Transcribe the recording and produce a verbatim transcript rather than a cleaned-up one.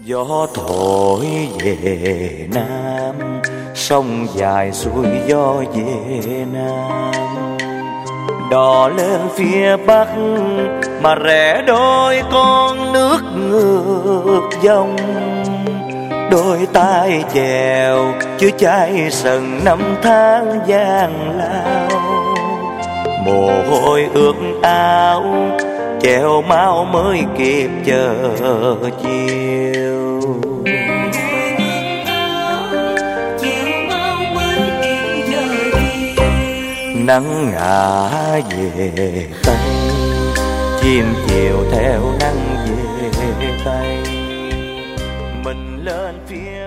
Gió thổi về Nam, sông dài xuôi gió về Nam. Đò lên phía Bắc mà rẽ đôi con nước ngược dòng. Đôi tay chèo chứa cháy sần năm tháng gian lao. Mồ hôi ướt áo chèo máu mới kịp chờ chiều. Nắng ngả về Tây, chim chiều theo nắng về Tây. Mình lên phía